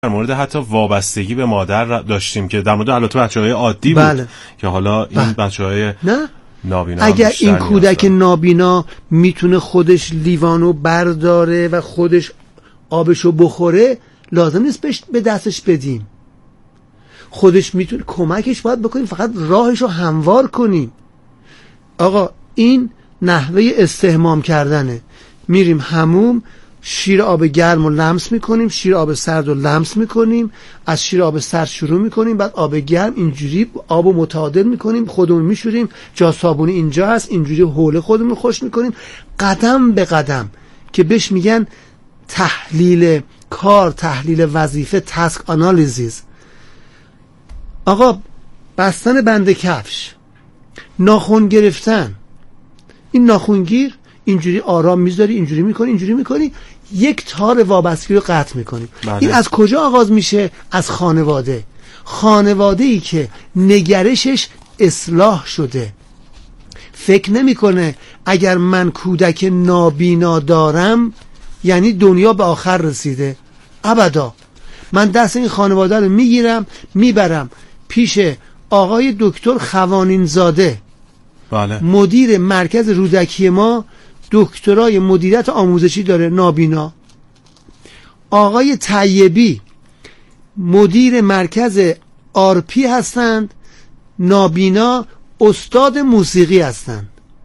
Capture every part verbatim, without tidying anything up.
در مورد حتی وابستگی به مادر داشتیم که در مورد البته بچه‌های عادی بود. بله. که حالا این بله. بچه‌های نه نابینا اگر این کودک نابینا میتونه خودش لیوانو برداره و خودش آبشو بخوره، لازم نیست بهش به دستش بدیم. خودش میتونه، کمکش باید بکنیم، فقط راهشو هموار کنیم. آقا این نحوه استحمام کردنه. میریم حموم، شیر آب گرم رو لمس میکنیم، شیر آب سرد رو لمس میکنیم، از شیر آب سرد شروع میکنیم، بعد آب گرم، اینجوری آب رو متعادل میکنیم، خودمون میشوریم، جا صابونی اینجا هست، اینجوری حوله خودمون خوش میکنیم، قدم به قدم، که بهش میگن تحلیل کار، تحلیل وظیفه، تاسک آنالیزیز. آقا بستن بند کفش، ناخن گرفتن، این ناخنگیر اینجوری آرام میذاری، اینجوری میکنی، اینجوری میکنی، یک تار وابستگی رو قطع میکنی. بله. این از کجا آغاز میشه؟ از خانواده. خانواده ای که نگرشش اصلاح شده، فکر نمیکنه اگر من کودک نابینا دارم یعنی دنیا به آخر رسیده. ابدا. من دست این خانواده رو میگیرم، میبرم پیش آقای دکتر خوانین زاده، بله. مدیر مرکز رودکی ما، دکترای مدیریت آموزشی داره، نابینا. آقای طیبی مدیر مرکز آرپی هستند، نابینا، استاد موسیقی هستند.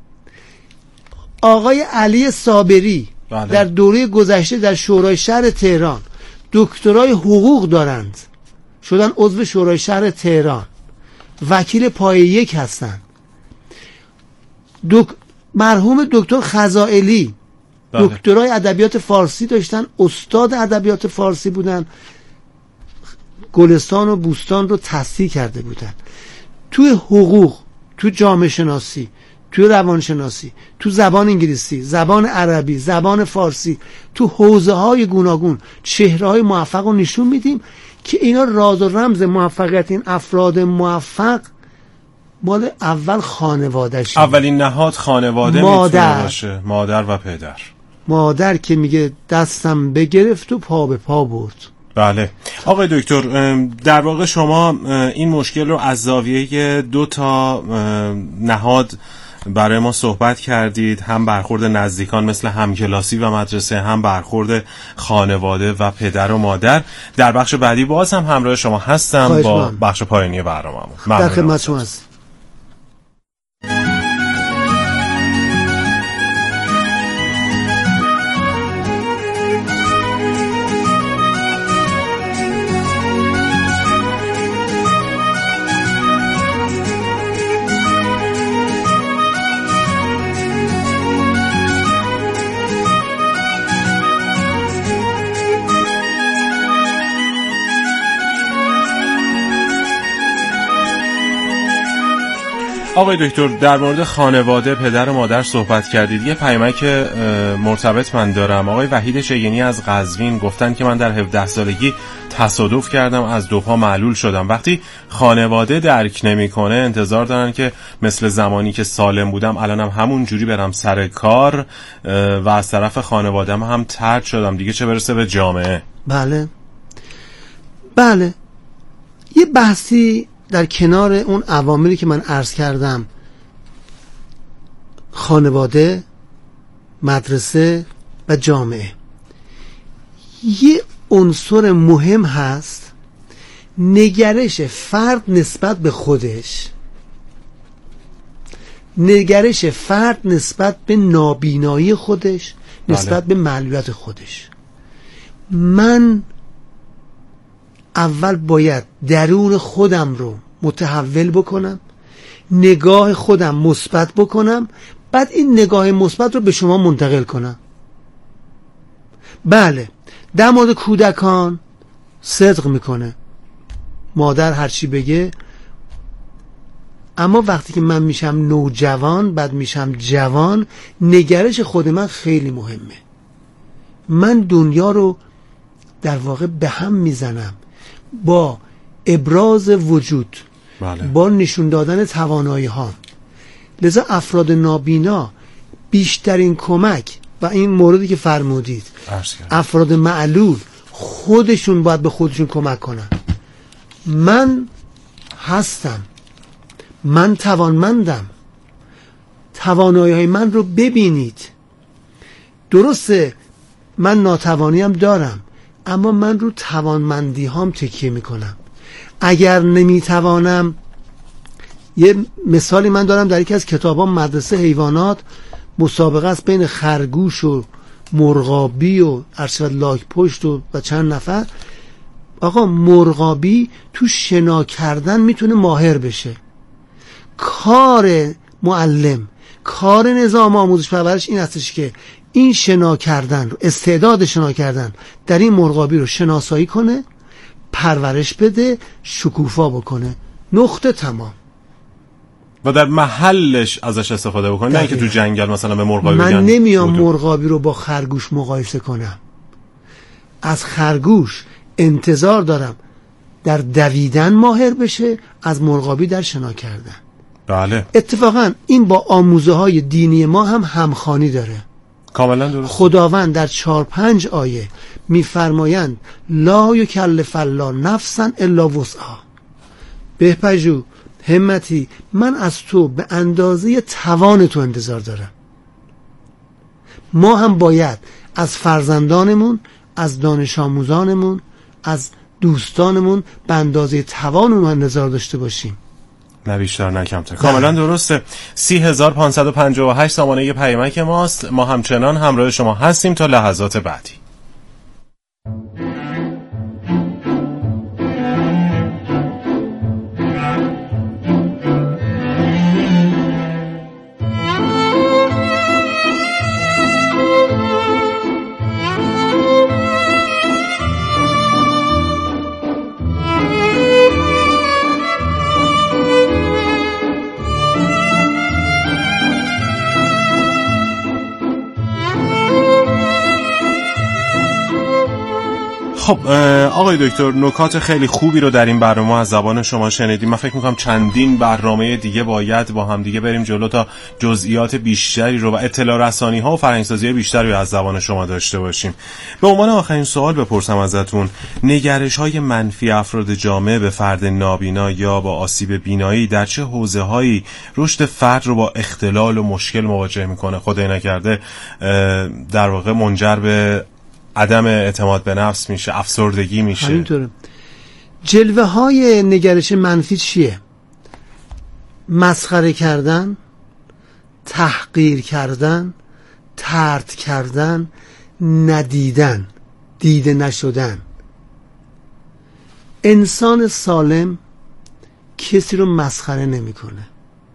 آقای علی صابری بله. در دوره گذشته در شورای شهر تهران دکترای حقوق دارند، شدن عضو شورای شهر تهران، وکیل پایه یک هستند. دک... مرحوم دکتر خزائلی بله. دکترای ادبیات فارسی داشتن، استاد ادبیات فارسی بودن، گلستان و بوستان رو تصحیح کرده بودن. توی حقوق، تو جامعه شناسی، تو روانشناسی، تو زبان انگلیسی، زبان عربی، زبان فارسی، تو حوزه های گوناگون چهره های موفق رو نشون میدیم که اینا راز و رمز موفقیت این افراد موفق مال اول خانواده‌ش، اولین نهاد خانواده میتونه باشه، مادر و پدر. مادر که میگه دستم بگرفت و پا به پا برد. بله. آقای دکتر، در واقع شما این مشکل رو از زاویه دو تا نهاد برای ما صحبت کردید، هم برخورد نزدیکان مثل همکلاسی و مدرسه، هم برخورد خانواده و پدر و مادر. در بخش بعدی باز هم همراه شما هستم با من. بخش پایانی برنامه‌مون. در خدمت شما هستم. آقای دکتر، در مورد خانواده، پدر و مادر صحبت کردید. یه پیامک مرتبط من دارم. آقای وحید شیگینی از قزوین گفتن که من در هفده سالگی تصادف کردم، از دو پا معلول شدم. وقتی خانواده درک نمی‌کنه انتظار دارن که مثل زمانی که سالم بودم الانم همون جوری برم سر کار و از طرف خانواده‌ام هم طرد شدم، دیگه چه برسه به جامعه. بله بله. یه بحثی در کنار اون عواملی که من عرض کردم، خانواده، مدرسه و جامعه، یه عنصر مهم هست، نگرش فرد نسبت به خودش، نگرش فرد نسبت به نابینایی خودش، نسبت بله. به معلولیت خودش. من اول باید درون خودم رو متحول بکنم، نگاه خودم مثبت بکنم، بعد این نگاه مثبت رو به شما منتقل کنم. بله، در مورد کودکان صدق میکنه، مادر هرچی بگه، اما وقتی که من میشم نوجوان، بعد میشم جوان، نگرش خود من خیلی مهمه. من دنیا رو در واقع به هم میزنم با ابراز وجود، بله. با نشون دادن توانایی ها. لذا افراد نابینا بیشترین کمک، و این موردی که فرمودید، افراد معلول خودشون باید به خودشون کمک کنن. من هستم، من توانمندم، توانایی های من رو ببینید. درسته من ناتوانیم دارم، اما من رو توانمندی هام تکیه میکنم. اگر نمیتوانم، یه مثالی من دارم در یکی از کتابام، مدرسه حیوانات، مسابقه است بین خرگوش و مرغابی و ارشد لاک پشت و, و چند نفر. آقا مرغابی تو شنا کردن میتونه ماهر بشه. کار معلم، کار نظام آموزش پرورش این هستش که این شنا کردن رو، استعداد شنا کردن در این مرغابی رو شناسایی کنه، پرورش بده، شکوفا بکنه. نقطه تمام. و در محلش ازش استفاده بکنه، نه اینکه تو جنگل مثلا به مرغابی من بگن. نمیام مرغابی رو با خرگوش مقایسه کنم. از خرگوش انتظار دارم در دویدن ماهر بشه، از مرغابی در شنا کردن. بله. اتفاقا این با آموزه های دینی ما هم همخوانی داره. کاملا درست. خداوند در چهار پنج آیه میفرمایند لا یکلف الله نفسا الا وسعها. بهپژو، همتی، من از تو به اندازه توان تو انتظار دارم. ما هم باید از فرزندانمون، از دانش آموزانمون، از دوستانمون به اندازه توان اون انتظار داشته باشیم، نه بیشتر نه کمتر. کاملا درسته. سی هزار پانصد و پنجاه و هشت سامانه پیامک ماست. ما همچنان همراه شما هستیم تا لحظات بعدی. خب آقای دکتر، نکات خیلی خوبی رو در این برنامه از زبان شما شنیدیم. من فکر میکنم چندین برنامه دیگه باید با هم دیگه بریم جلو تا جزئیات بیشتری رو و اطلاع رسانی ها و فرهنگ‌سازی بیشتری رو از زبان شما داشته باشیم. به عنوان آخرین سوال بپرسم ازتون، نگرش های منفی افراد جامعه به فرد نابینا یا با آسیب بینایی در چه حوزه‌هایی رشد فرد رو با اختلال و مشکل مواجه میکنه؟ خدای نکرده در واقع منجر به عدم اعتماد به نفس میشه، افسردگی میشه. همینطوره. جلوه های نگرش منفی چیه؟ مسخره کردن، تحقیر کردن، طرد کردن، ندیدن، دیده نشدن. انسان سالم کسی رو مسخره نمیکنه.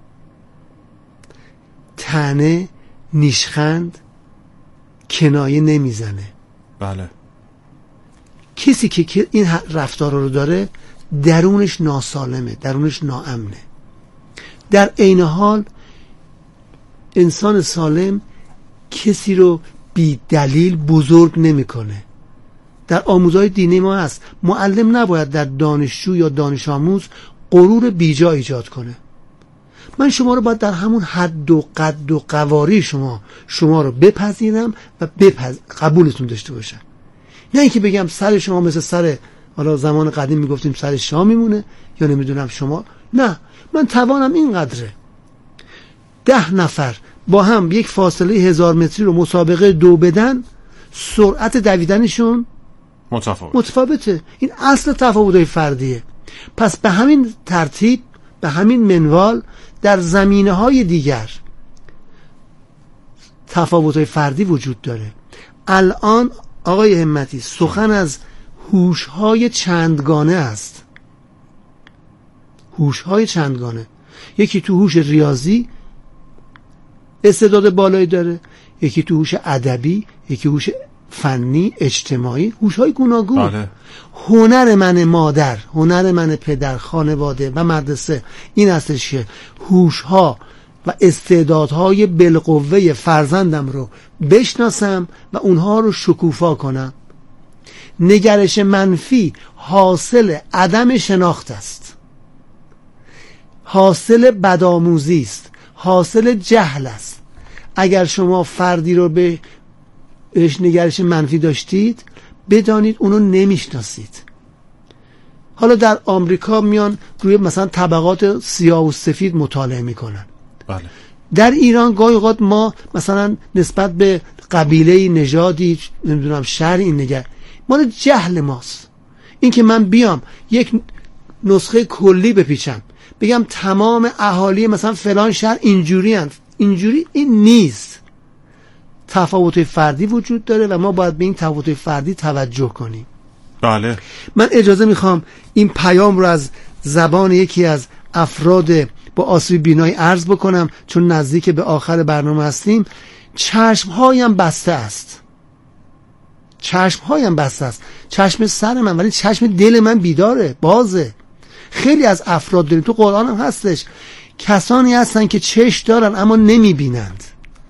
طعنه، نیشخند، کنایه نمیزنه. بله. کسی که این رفتار رو داره درونش ناسالمه، درونش ناامنه. در عین حال انسان سالم کسی رو بی دلیل بزرگ نمیکنه. در آموزهای دینی ما هست معلم نباید در دانشجو یا دانش آموز غرور بیجا ایجاد کنه. من شما رو باید در همون حد و قد و قواری شما شما رو بپذیرم و بپذ... قبولتون داشته باشم. نه اینکه بگم سر شما مثل سر، حالا زمان قدیم میگفتیم سر شاه میمونه، یا نمیدونم شما، نه، من توانم اینقدره. ده نفر با هم یک فاصله هزار متری رو مسابقه دو بدن، سرعت دویدنشون متفاوت. متفاوته. این اصل تفاوت‌های فردیه. پس به همین ترتیب، به همین منوال در زمینه‌های دیگر تفاوت‌های فردی وجود داره. الان آقای همتی سخن از هوش‌های چندگانه است. هوش‌های چندگانه. یکی تو هوش ریاضی استعداد بالایی داره، یکی تو هوش ادبی، یکی هوش فنی، اجتماعی، هوش‌های گوناگون. بله. هنر من مادر، هنر من پدر، خانواده و مدرسه این هستش که هوش‌ها و استعدادهای بالقوه فرزندم رو بشناسم و اونها رو شکوفا کنم. نگرش منفی حاصل عدم شناخت است، حاصل بدآموزی است، حاصل جهل است. اگر شما فردی رو به بهش نگرش منفی داشتید، بدانید اونو نمیشناسید. حالا در آمریکا میان روی مثلا طبقات سیاه و سفید مطالعه میکنن. بله. در ایران گاهی اوقات ما مثلا نسبت به قبیله نژادی نمیدونم شهر این نگه مال جهل ماست. این که من بیام یک نسخه کلی بپیچم بگم تمام اهالی مثلا فلان شهر اینجوری هن. اینجوری این نیست. تفاوت فردی وجود داره و ما باید به این تفاوت فردی توجه کنیم. بله. من اجازه میخوام این پیام رو از زبان یکی از افراد با آسیب بینایی عرض بکنم، چون نزدیک به آخر برنامه هستیم. چشمهایم بسته است، چشمهایم بسته است، چشم سر من، ولی چشم دل من بیداره، بازه. خیلی از افراد داریم، تو قرآن هم هستش، کسانی هستن که چشم دارن اما نمیبینند.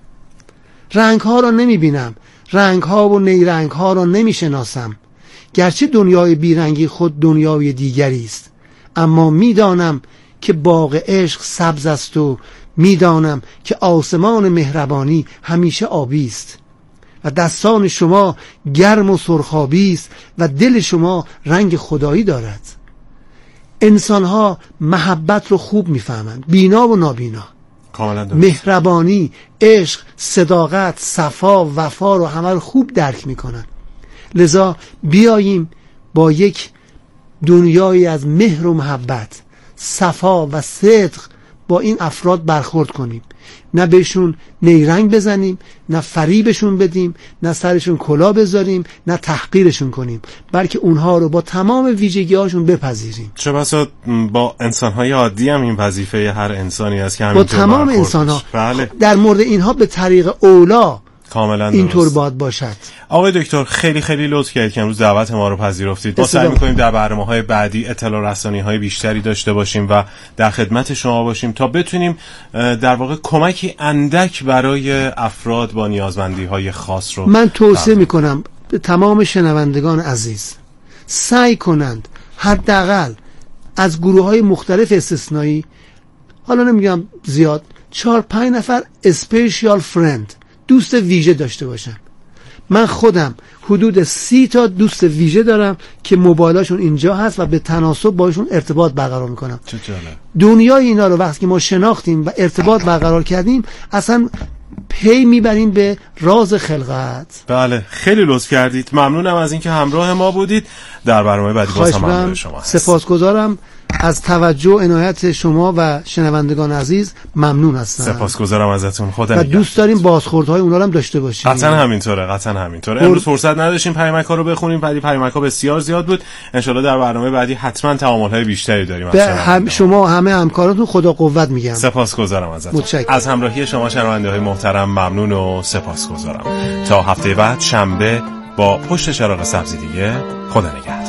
رنگ ها را نمیبینم، رنگ ها و نیرنگ ها را نمیشناسم، گرچه دنیای بیرنگی خود دنیای دیگری است، اما میدانم که باغ عشق سبز است و میدانم که آسمان مهربانی همیشه آبی است و دستان شما گرم و سرخابی است و دل شما رنگ خدایی دارد. انسانها محبت رو خوب میفهمند، بینا و نابینا. مهربانی، عشق، صداقت، صفا، وفا رو همه رو خوب درک میکنن. لذا بیاییم با یک دنیایی از مهر و محبت، صفا و صدق با این افراد برخورد کنیم. نه بهشون نیرنگ بزنیم، نه فریبشون بدیم، نه سرشون کلا بذاریم، نه تحقیرشون کنیم، بلکه اونها رو با تمام ویژگی هاشون بپذیریم. چه بسا با انسانهای عادی هم این وظیفه هر انسانی است که با تمام انسانها. بله. در مورد اینها به طریق اولا کاملا اینطور باید باشد. آقای دکتر خیلی خیلی لطف کردید که امروز دعوت ما رو پذیرفتید. ما سعی می‌کنیم در برنامه‌های بعدی اطلاع رسانی‌های بیشتری داشته باشیم و در خدمت شما باشیم تا بتونیم در واقع کمکی اندک برای افراد با نیازمندی‌های خاص رو. من توصیه می‌کنم به تمام شنوندگان عزیز سعی کنند حداقل از گروه‌های مختلف استثنایی، حالا نمیگم زیاد، چهار پنج نفر اسپیشال فرند، دوست ویژه داشته باشم. من خودم حدود سی تا دوست ویژه دارم که موبایلاشون اینجا هست و به تناسب باشون ارتباط برقرار میکنم. چه جالب. دنیای اینا رو وقتی که ما شناختیم و ارتباط برقرار کردیم اصلا پی میبریم به راز خلقت. بله خیلی لطف کردید. ممنونم از اینکه همراه ما بودید. در برنامه بعدی باز هم همراه شما هستم. سپاسگزارم از توجه و عنایت شما و شنوندگان عزیز. ممنون هستم. سپاسگزارم ازتون. خدا نگهدار. و دوست داریم بازخوردهای اونا رو هم داشته باشیم. قطعا همینطوره، قطعا همینطوره. امروز فرصت نداشتیم پیامک‌ها رو بخونیم، ولی پیامک‌ها بسیار زیاد بود. ان شاءالله در برنامه بعدی حتما تعامل‌های بیشتری داریم. به هم شما همه همکاراتون خدا قوت میگم. سپاسگزارم ازتون. متشکرم. از همراهی شما شنونده‌های محترم ممنون و سپاسگزارم. تا هفته بعد شنبه با پشت چراغ سبزی دیگه. خدا نگهدار.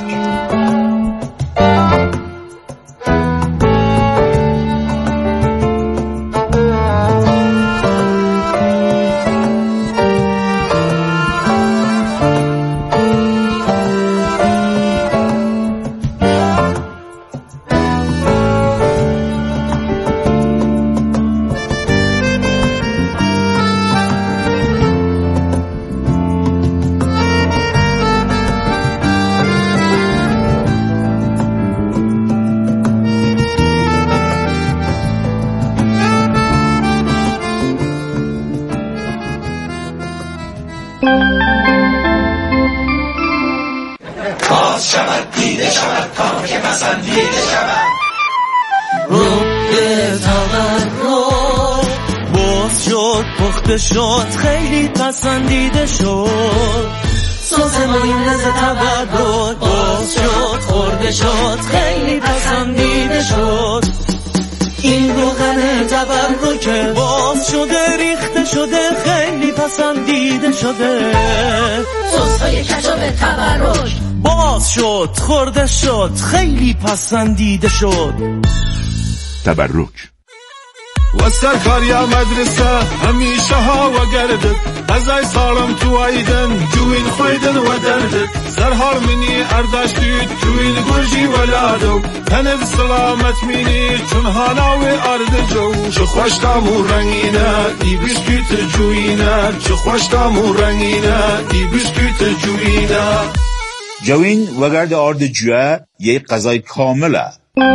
باز شود دیده شود تا که پسندیده شود رو به تورم باز شد پخته شد خیلی پسندیده شد ساز مایونز تورم باز شد خورده شد خیلی پسندیده شد این روغن تورم که باز شده ریخته شده خیلی پسندیده شده سس‌های کچاپ تبرک باز شد خورده شد خیلی پسندیده شد تبرک وسر کاریا مدرسه همیشه هوا گردد غذای سالم تو ایدن جوین خویدن و دردد زرهار منی ارداشتید جوین گرجی ولادو تنف سلامت مینی چون هاناوی ارد جو چه خوش تامو رنگینه ای بیسکویت جوینه چه خوش تامو رنگینه ای بیسکویت جوینه جوین وگرد آرد جوه یه غذای کامله.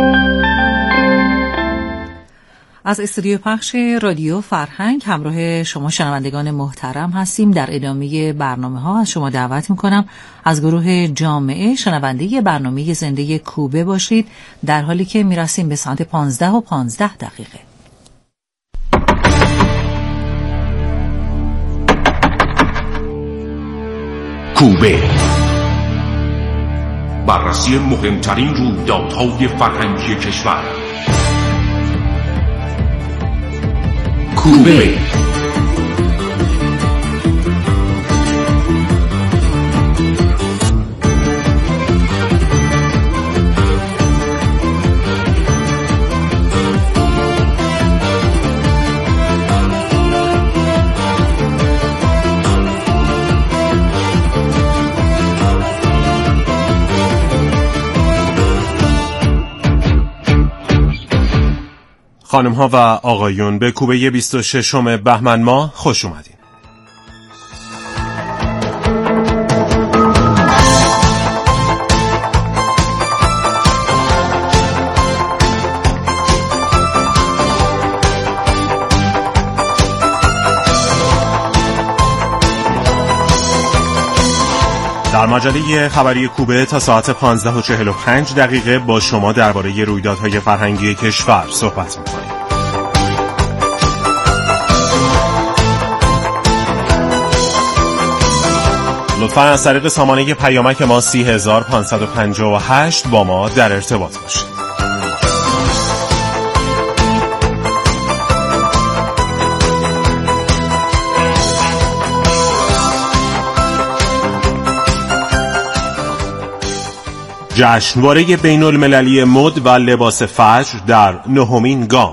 از استودیو پخش رادیو فرهنگ همراه شما شنوندگان محترم هستیم. در ادامه برنامه ها از شما دعوت میکنم از گروه جامعه شنونده برنامه زنده کوبه باشید، در حالی که میرسیم به ساعت پانزده و پانزده دقیقه. کوبه، بررسی مهمترین رویدادهای فرهنگی کشور. کوبه خانم ها و آقایون، به کوبه بیست و ششم بهمن ماه خوش اومدین. در مجله خبری کوبه تا ساعت پانزده و چهل و پنج دقیقه با شما درباره رویدادهای فرهنگی کشور صحبت می‌کنیم. لطفاً از طریق سامانه پیامک ما سی هزار پانصد و پنجاه و هشت با ما در ارتباط باشید. جشنواره بین المللی مد و لباس فجر در نهمین گام.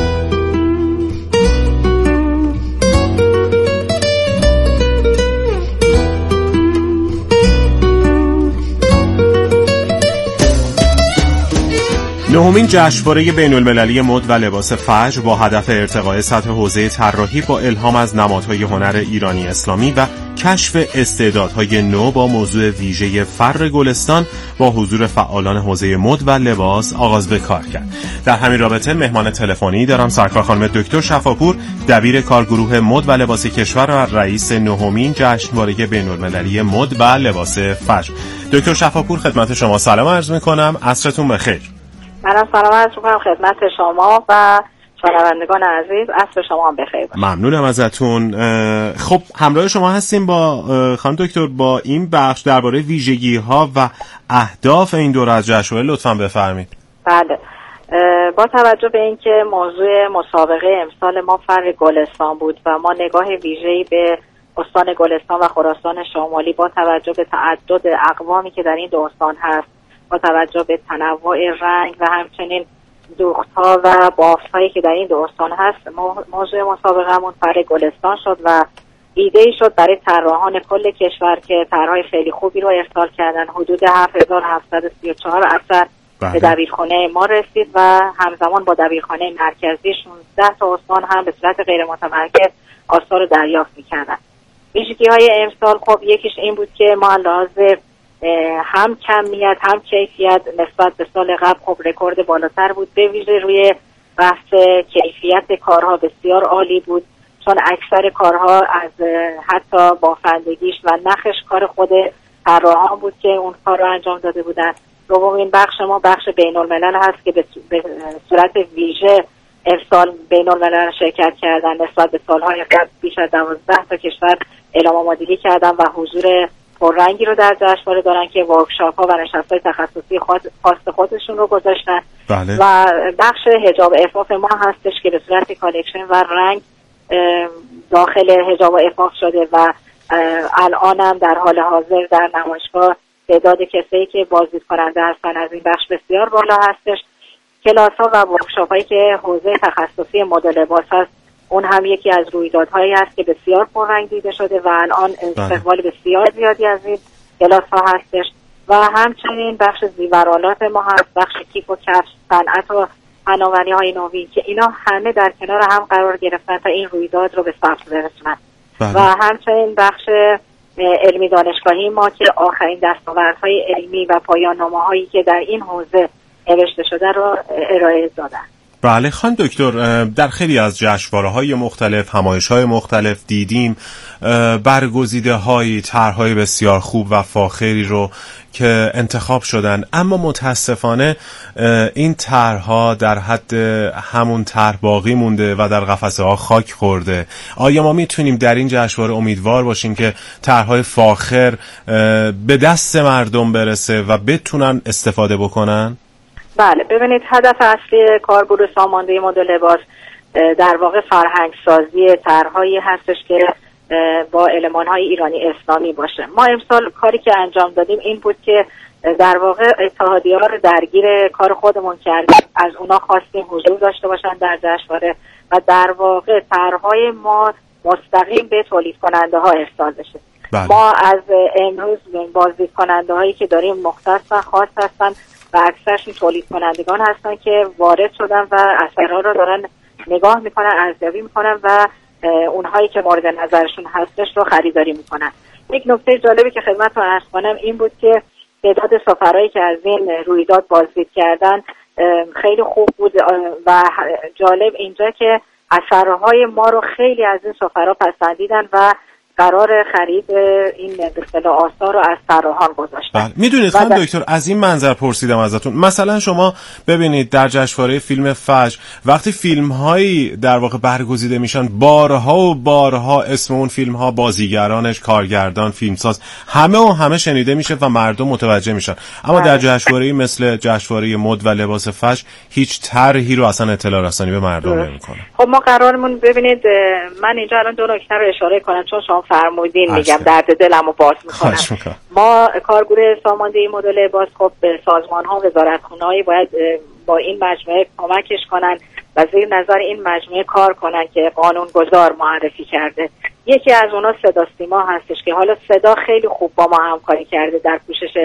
نهمین جشنواره بین المللی مد و لباس فجر با هدف ارتقاء سطح حوزه طراحی با الهام از نمادهای هنر ایرانی اسلامی و کشف استعدادهای نو با موضوع ویژه فر گلستان با حضور فعالان حوزه مد و لباس آغاز به کار کرد. در همین رابطه مهمان تلفنی دارم سرکار خانم دکتر شفاپور، دبیر کارگروه مد و لباس کشور و رئیس نهمین جشنواره بین المللی مد و لباس فجر. دکتر شفاپور، خدمت شما سلام عرض می‌کنم. عصرتون بخیر. منم سلام عرض می‌کنم خدمت شما و شنوندگان عزیز. عصر شما هم بخیر باشه. ممنونم ازتون. خب همراه شما هستیم با خانم دکتر با این بخش درباره ویژگی‌ها و اهداف این دوره از جشنواره. لطفاً بفرمایید. بله، با توجه به اینکه موضوع مسابقه امسال ما فر گلستان بود و ما نگاه ویژه‌ای به استان گلستان و خراسان شمالی با توجه به تعدد اقوامی که در این دو استان هست، با توجه به تنوع رنگ و همچنین دوخت‌ها و بافت‌هایی که در این دو استان هست، موضوع مسابقه‌مون فر گلستان شد و ایده‌ای شد برای طراحان کل کشور که طرح‌های خیلی خوبی رو ارسال کردن. حدود هفت هزار و هفتصد و سی و چهار اثر به دبیرخانه ما رسید و همزمان با دبیرخانه مرکزی شانزده تا استان هم به صورت غیر متمرکز آثار رو دریافت می‌کردن. ویژگی‌های امسال خب یکیش این بود که ما لحاظ هم کمیت هم کیفیت نسبت به سال قبل خب رکورد بالاتر بود. به ویژه روی بحث کیفیت کارها بسیار عالی بود، چون اکثر کارها از حتی بافندگیش و نقش کار خود طراحان بود که اون کار رو انجام داده بودن. دومین بخش ما بخش بین الملل هست که به صورت ویژه امسال بین الملل شرکت کردن. نسبت به سالهای قبل بیش از دوازده تا کشور اعلام آمادگی کردن و حضور پررنگی رو در جشنواره دارن که ورکشاپ ها و نشست‌های تخصصی خاص خودشون رو گذاشتن. بله. و بخش حجاب عفاف ما هستش که به صورت کالکشن و رنگ داخل حجاب عفاف شده و الان هم در حال حاضر در نمایشگاه تعداد کسایی که بازدید کننده هستن از این بخش بسیار بالا هستش. کلاس ها و ورکشاپ هایی که حوزه تخصصی مد لباس هست، اون هم یکی از رویدادهایی است که بسیار پررنگ دیده شده و الان استقبال بسیار زیادی از این کلاس ها هستش. و همچنین بخش زیورآلات ما هست، بخش کیف و کفش، صنعت و فناوری های نوین که اینا همه در کنار هم قرار گرفتن تا این رویداد رو به ثبت برسونن. و همچنین بخش علمی دانشگاهی ما که آخرین دستاوردهای علمی و پایان نامه‌هایی که در این حوزه نوشته شده را ارائه دادن. بله خانم دکتر، در خیلی از جشنواره‌های مختلف، همایش‌های مختلف دیدیم برگزیده‌های طرح‌های بسیار خوب و فاخری رو که انتخاب شدن، اما متاسفانه این طرح‌ها در حد همون طرح باقی مونده و در قفسه ها خاک خورده. آیا ما میتونیم در این جشنواره امیدوار باشیم که طرح‌های فاخر به دست مردم برسه و بتونن استفاده بکنن؟ بله، ببینید هدف اصلی کارگروه سامانده مد و لباس در واقع فرهنگ سازی طرح‌هایی هستش که با المان‌های ایرانی اسلامی باشه. ما امسال کاری که انجام دادیم این بود که در واقع اتحادیه‌ها رو درگیر کار خودمون کردیم، از اونا خواستیم حضور داشته باشن در جشنواره و در واقع طرح‌های ما مستقیم به تولید کننده ها ارسال بشه. بله. ما از امروز بازدید کننده هایی که داریم مختص و خاص هستن و اکثرشون تولید کنندگان هستن که وارد شدن و اثرها رو دارن نگاه میکنن، ارزیابی میکنن و اونهایی که مورد نظرشون هستش رو خریداری میکنن. یک نکته جالبی که خدمتتون عرض کنم این بود که تعداد سفرهایی که از این رویداد بازدید کردن خیلی خوب بود و جالب اینجا که اثرهای ما رو خیلی از این سفرها پسندیدن و قرار خرید این به اصطلاح آثار رو از طراحان گذاشتن. بله. میدونید خانم دکتر، از این منظر پرسیدم ازتون. مثلا شما ببینید در جشنواره فیلم فجر وقتی فیلم‌هایی در واقع برگزیده میشن، بارها و بارها اسم اون فیلم‌ها، بازیگرانش، کارگردان، فیلمساز، همه و همه شنیده میشه و مردم متوجه میشن. اما بله. در جشنواره مثل جشنواره مد و لباس فجر هیچ طرحی رو اصلا اطلاع رسانی به مردم نمیکنه. خب ما قرارمون ببینید، من اینجا الان دو نکته رو اشاره کنم چون شما فرمودین، میگم درد دلمو باز میکنم. ما کارگروه سامانده مد و لباس خب سازمان ها، وزارتخونه هایی باید با این مجموعه کمکش کنن و زیر نظر این مجموعه کار کنن که قانونگذار معرفی کرده. یکی از اونها صدا سیما هستش که حالا صدا خیلی خوب با ما همکاری کرده در پوشش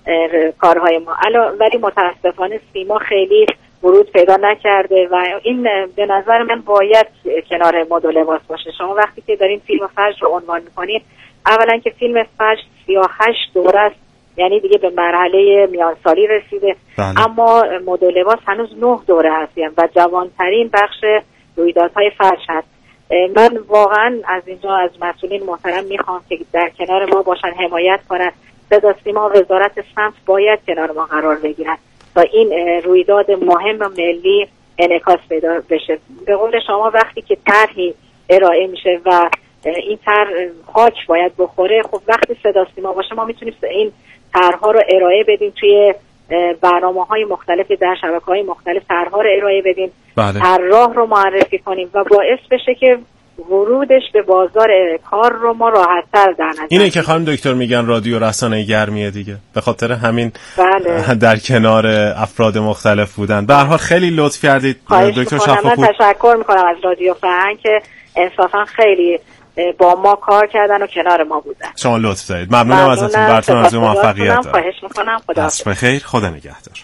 کارهای ما، ولی متاسفانه سیما خیلی ورود پیدا نکرده و این به نظر من باید کنار مد و لباس باشه. شما وقتی که دارین فیلم فجر رو عنوان میکنین، اولا که فیلم فجر سی و هشت دوره است، یعنی دیگه به مرحله میانسالی رسیده. بله. اما مد و لباس هنوز نه دوره هستیم و جوانترین بخش رویدادهای فجر هست. من واقعا از اینجا از مسئولین محترم میخوام که در کنار ما باشن، حمایت کنن. صدا سیما و وزارت سمت باید کنار ما قرار بگیرن تا این رویداد مهم و ملی انعکاس پیدا بشه. به قول شما وقتی که طرحی ارائه میشه و این طرح خاک باید بخوره، خب وقتی صدا سیما باشه ما میتونیم این طرح‌ها رو ارائه بدیم توی برنامه‌های مختلف در شبکه‌های مختلف، طرح‌ها رو ارائه بدیم، بله. طراح رو معرفی کنیم و باعث بشه که ورودش به بازار کار رو ما راحت‌تر در نظر. اینه که خانم دکتر میگن رادیو رسانه گرمیه دیگه، به خاطر همین بله. در کنار افراد مختلف بودن. به هر حال خیلی لطف کردید دکتر شفاپور. من تشکر میکنم از رادیو فرهنگ که انصافا خیلی با ما کار کردن و کنار ما بودن. شما لطف دارید. ممنونم ازتون. براتون آرزوی موفقیت دارم. خواهش میکنم. خدا دست بخیر. خدا نگهدار.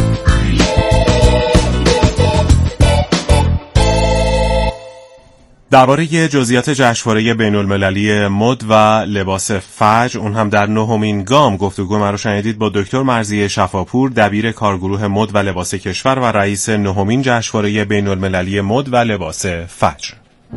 درباره جزئیات جشنواره بین‌المللی مد و لباس فجر، اون هم در نهمین گام، گفتگو ما رو شنیدید با دکتر مرضیه شفاپور، دبیر کارگروه مد و لباس کشور و رئیس نهمین جشنواره بین‌المللی مد و لباس فجر.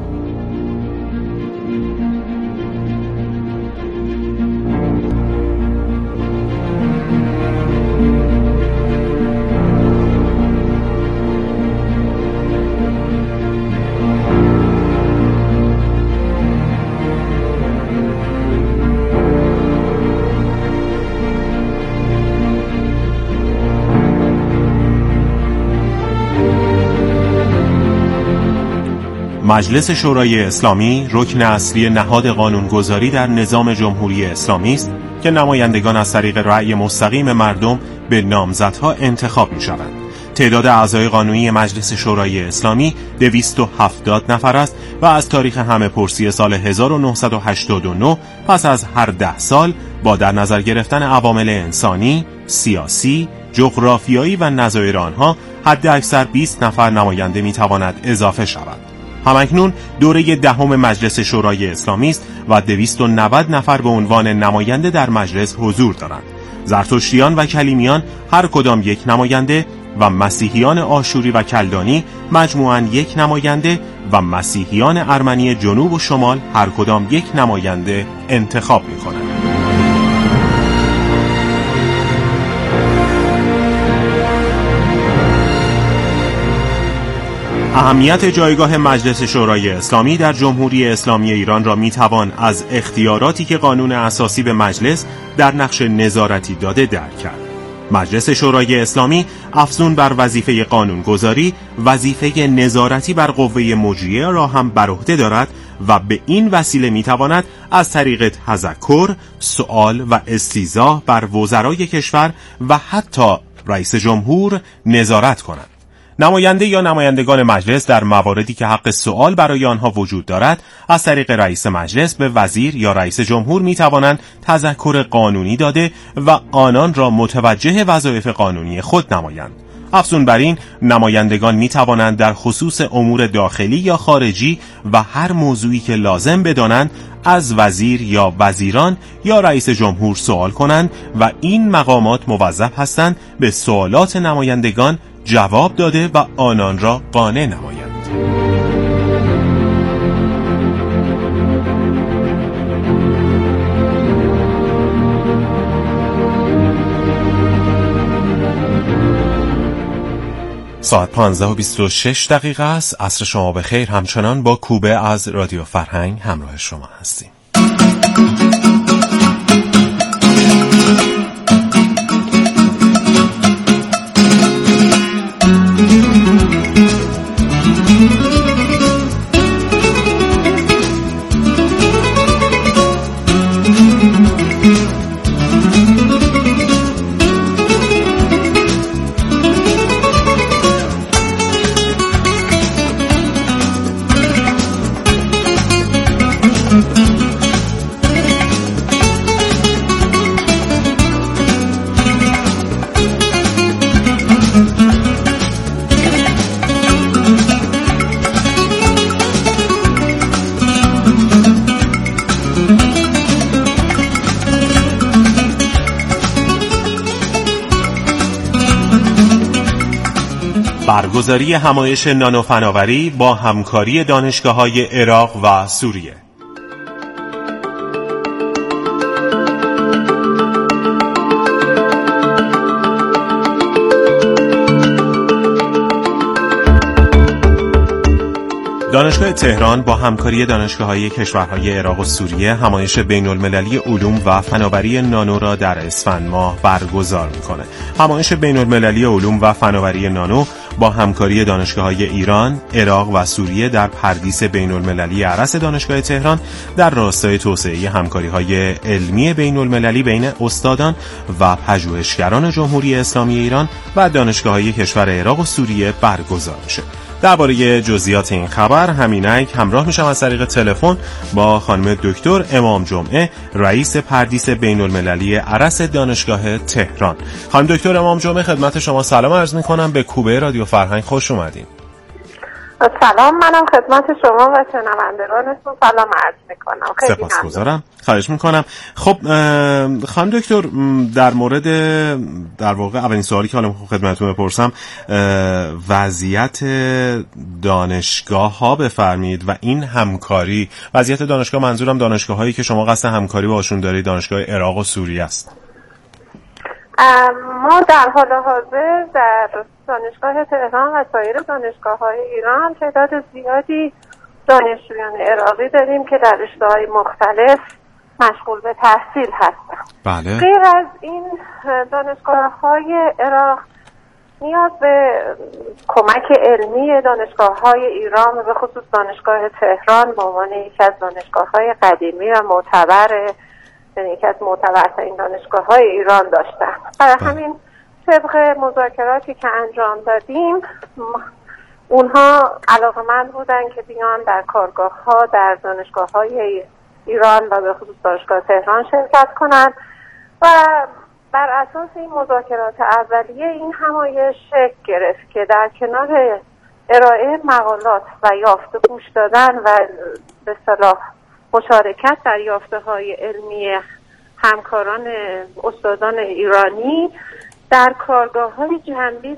مجلس شورای اسلامی رکن اصلی نهاد قانونگذاری در نظام جمهوری اسلامی است که نمایندگان از طریق رأی مستقیم مردم به نامزدها انتخاب می‌شوند. تعداد اعضای قانونی مجلس شورای اسلامی دویست و هفتاد نفر است و از تاریخ همه‌پرسی سال هزار و نهصد و هشتاد و نه پس از هر ده سال با در نظر گرفتن عوامل انسانی، سیاسی، جغرافیایی و نظایر آنها حد اکثر بیست نفر نماینده می‌تواند اضافه شود. همکنون دوره دهم مجلس شورای اسلامی است و دویست و نود نفر به عنوان نماینده در مجلس حضور دارند. زرتشتیان و کلیمیان هر کدام یک نماینده و مسیحیان آشوری و کلدانی مجموعاً یک نماینده و مسیحیان ارمنی جنوب و شمال هر کدام یک نماینده انتخاب می‌کنند. اهمیت جایگاه مجلس شورای اسلامی در جمهوری اسلامی ایران را میتوان از اختیاراتی که قانون اساسی به مجلس در نقش نظارتی داده درک کرد. مجلس شورای اسلامی افزون بر وظیفه قانونگذاری، وظیفه نظارتی بر قوه مجریه را هم بر عهده دارد و به این وسیله میتواند از طریق تذکر، سؤال و استیضاح بر وزرای کشور و حتی رئیس جمهور نظارت کند. نماینده یا نمایندگان مجلس در مواردی که حق سؤال برای آنها وجود دارد از طریق رئیس مجلس به وزیر یا رئیس جمهور می توانند تذکر قانونی داده و آنان را متوجه وظایف قانونی خود نمایند. افزون بر این، نمایندگان می توانند در خصوص امور داخلی یا خارجی و هر موضوعی که لازم بدانند از وزیر یا وزیران یا رئیس جمهور سوال کنند و این مقامات موظف هستند به سوالات نمایندگان جواب داده و آنان را قانع نمایند. ساعت پانزده و بیست و شش دقیقه است. عصر شما بخیر. همچنان با کوبه از رادیو فرهنگ همراه شما هستیم. برگزاری همایش نانو فناوری با همکاری دانشگاه‌های عراق و سوریه. دانشگاه تهران با همکاری دانشگاه‌های کشورهای عراق و سوریه همایش بین‌المللی علوم و فناوری نانو را در اسفند ماه برگزار می‌کند. همایش بین‌المللی علوم و فناوری نانو با همکاری دانشگاه‌های ایران، عراق و سوریه در پردیس بین‌المللی ارس دانشگاه تهران در راستای توسعه همکاری‌های علمی بین‌المللی بین استادان و پژوهشگران جمهوری اسلامی ایران و دانشگاه‌های کشور عراق و سوریه برگزار می‌شود. درباره جزئیات این خبر همینک همراه میشم از طریق تلفن با خانم دکتر امام جمعه، رئیس پردیس بین‌المللی ارس دانشگاه تهران. خانم دکتر امام جمعه، خدمت شما سلام عرض میکنم. به کوبه رادیو فرهنگ خوش اومدین. سلام، منم خدمت شما و شنوندگانتون سلام عرض میکنم. خیلی سپاسگزارم. خواهش میکنم. خب خانم دکتر، در مورد در واقع اولین سوالی که حالا خدمتتون بپرسم وضعیت دانشگاه ها بفرمایید و این همکاری. وضعیت دانشگاه منظورم دانشگاه هایی که شما قصد همکاری باشون دارید، دانشگاه عراق و سوریه است. ما در حال حاضر در دانشگاه تهران و سایر دانشگاه‌های ایران تعداد زیادی دانشجویان عراقی داریم که در رشته‌های مختلف مشغول به تحصیل هستند. بله. غیر از این دانشگاه‌های عراق نیاز به کمک علمی دانشگاه‌های ایران و به خصوص دانشگاه تهران به عنوان یکی از دانشگاه‌های قدیمی و معتبر، یعنی یکی از معتبرترین دانشگاه‌های ایران داشتن. برای همین طبق مذاکراتی که انجام دادیم اونها علاقه‌مند بودن که بیان در کارگاه‌ها در دانشگاه‌های ایران و به خصوص دانشگاه تهران شرکت کنند و بر اساس این مذاکرات اولیه این همایش شکل گرفت که در کنار ارائه مقالات و یافته گوش دادن و به اصطلاح مشارکت در یافته های علمی همکاران استادان ایرانی در کارگاه های جنبی